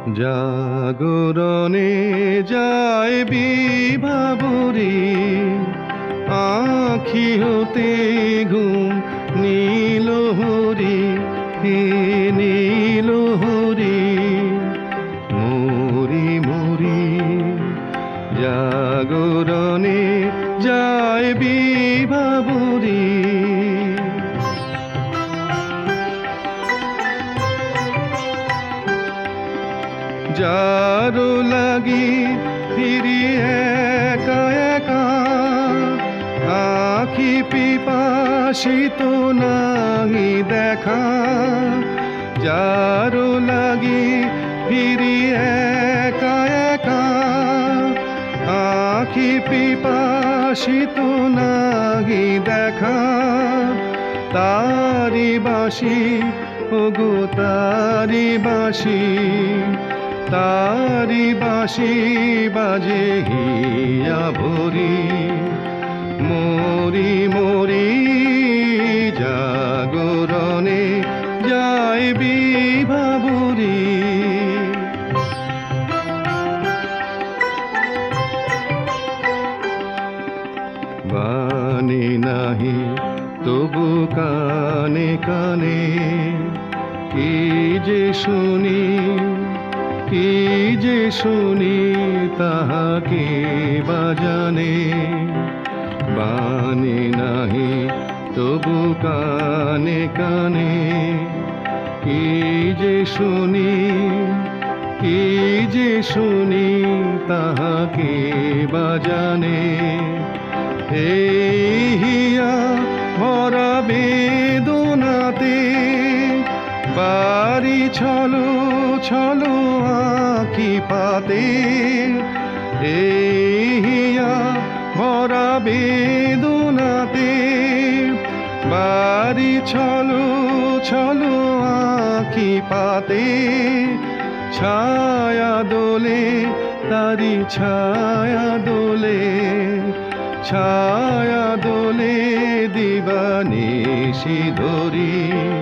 জাগরণে যায় বিভাবরী, আঁখি হতে ঘুম নীল হরি, হে নীল হরি। মরি মরি জাগরণে যায় বিভাবরী। যারো লাগি ফিরি একা একা, আখি পিপাসিত নাহি দেখা। যারো লাগি ফিরি একা একা, আখি পিপাসিত নাহি দেখা। তারি বাঁশি ওগো তারি বাঁশি, তারি বাঁশি বাজে হিয়া ভরি। মরি মরি জাগরণে যায় বিভাবরী। বাণী নাহি তবু কানে কানে, কি যে শুনি কি যে শুনি তাহাকে বাজানে। বাণী নাহি তবু কানে কানে, কি যে শুনি কি যে শুনি তাহাকে বাজানে। এই হিয়া ভরা বেদনাতে বাড়ি ছলো ছলো আঁখি পাতে। এই হিয়া ভরা বেদনাতে বাড়ি ছলো ছলো আঁখি পাতে। ছায়া দোলে তারি ছায়া দোলে, ছায়া দোলে দিবানিশি ধরি।